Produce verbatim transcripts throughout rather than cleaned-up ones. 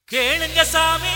கேளுங்க சாமி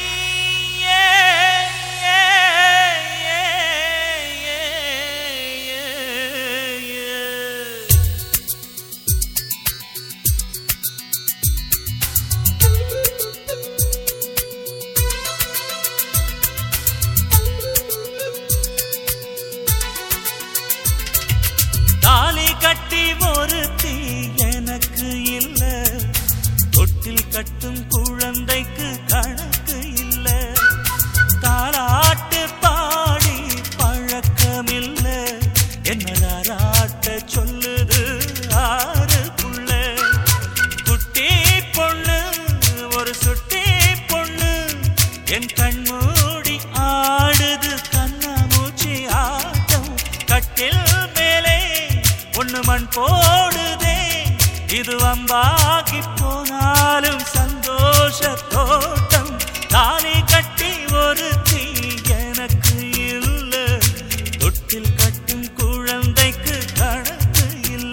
தாலி கட்டி ஒருத்தி எனக்கு இல்ல தொட்டில் கட்டும் குழந்தைக்கு கணக்கு இல்ல தாலாட்டு பாடி பழக்கமில்ல என்னடாராட்ட சொல்லுது ஆறு புள்ள குட்டி பொண்ணு ஒரு சுட்டி பொண்ணு என் கண்மூடி ஆடுது கண்ணாமூச்சி ஆட்டம் கட்டில் மேலே ஒண்ணு மண் போடுதே இது வம்பாகி போனாலும் சந்தோஷ தோட்டம் தாலி கட்டி ஒருத்தி எனக்கு இல்ல தொட்டில் கட்டும் குழந்தைக்கு கணக்கு இல்ல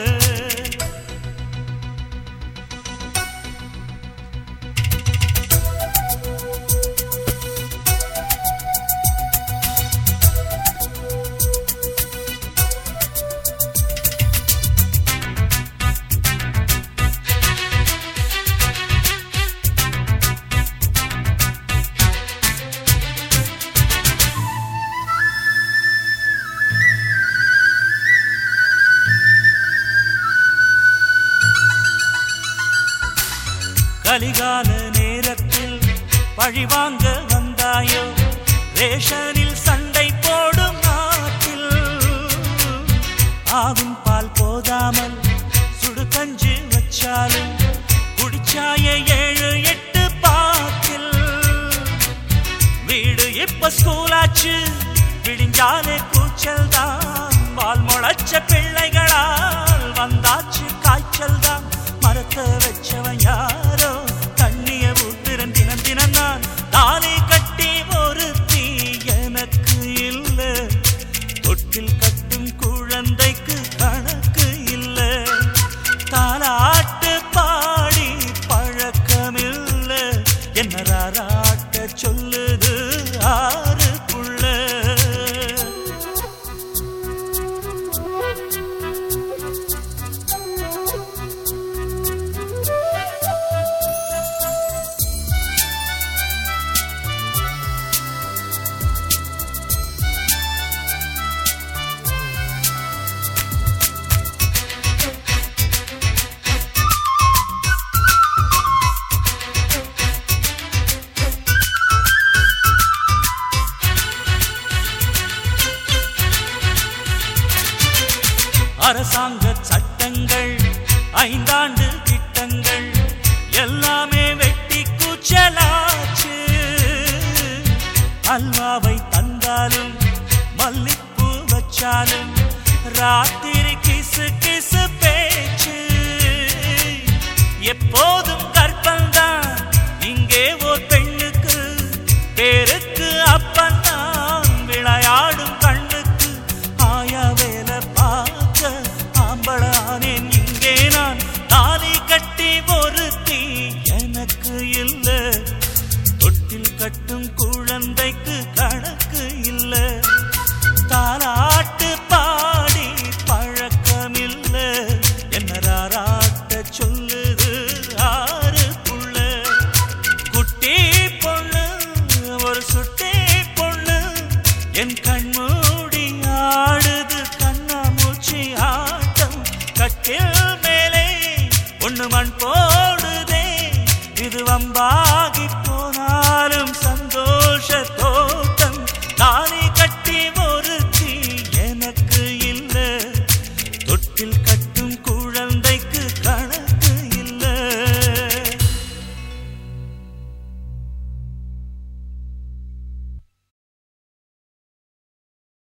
கலிகால நேரத்தில் பழிவாங்க வந்தாயோ ரேஷனில் சண்டை போடும் நாட்டில் ஆகும் பால் போதாமல் சுடு கஞ்சி வச்சாலும் குடிச்சாய ஏழு எட்டு பாக்கில் வீடு இப்ப ஸ்கூலாச்சு விடிஞ்சாலே கூச்சல் தான் பால் முளைச்ச பிள்ளைகளால் வந்தாச்சு காய்ச்சல் தான் மரத்த வச்சவன் யாரோ தண்ணிய ஊத்துறன் தினம் தினம் நான் தாலி கட்டி ஒருத்தி எனக்கு இல்ல தொட்டில் கட்டும் குழந்தைக்கு கணக்கு இல்ல தாலாட்டு பாடி பழக்கமில்ல என்னராட்ட சொல்லுது ஆறு புள்ள அரசாங்க சட்டங்கள் ஐந்தாண்டு திட்டங்கள் எல்லாமே வெட்டி கூச்சலாச்சு அல்வாவை தந்தாலும் மல்லிப்பூ வச்சாலும் ராத்திரி கிசு கிசு பேச்சு எப்போதும்